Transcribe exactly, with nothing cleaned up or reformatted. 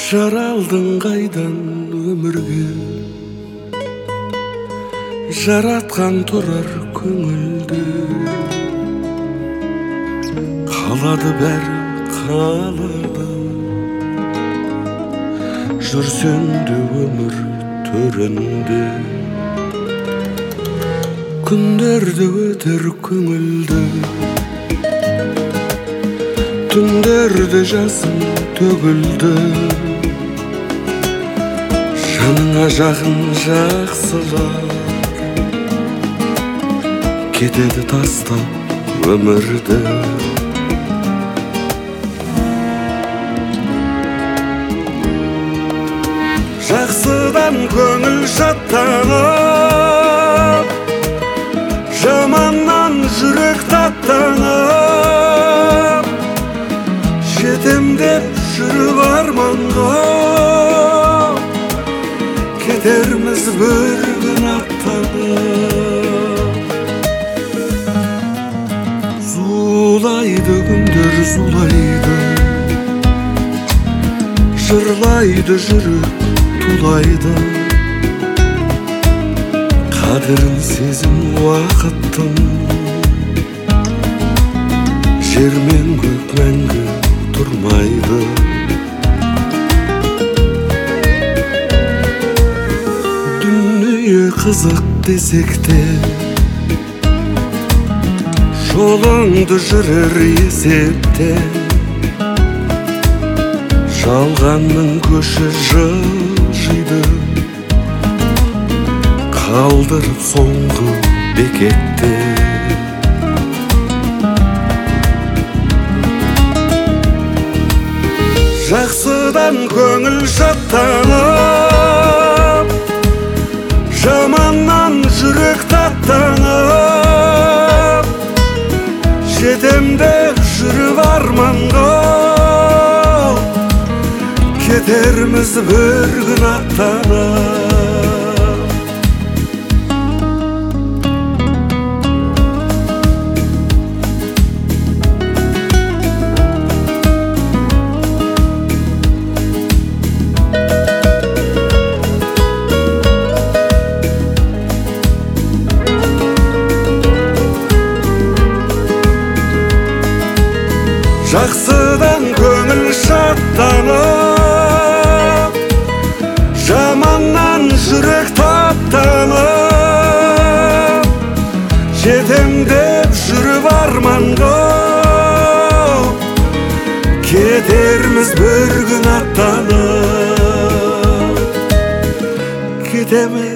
Жаралдың қайдан өмірге, жаратқан тұрар көңілді. Қалады бәрі қалады, жүрсең де өмір төрінде. Күндерді өтер көңілді, түндерді жасын төгілді. Жаныңа жақын жақсылар кетеді тастап өмірді. Жақсыдан көңіл шаттанып, жаманнан жүрек таттанып, жетем деп жүріп арманға, кетерміз бір күн аттанып. Зулайды күндер зулайды, жырлайды жүрек тулайды. Қадірін сезім уақыттың, жер мен көк мәңгі тұрмайды. Дүние қызық десек те, жолыңды жүрер есепте. Жалғанның көші жылжиды, қалдырып соңғы бекетте. Жақсыдан көңіл шаттанып, жаманнан жүрек таттанып, жетем деп жүріп арманға, кетерміз бір күн аттанып. Жақсыдан көңіл шаттанып, жаманнан жүрек таптанып, жетем деп жүріп арманға, кетерміз бір күн аттанып. Кетеміз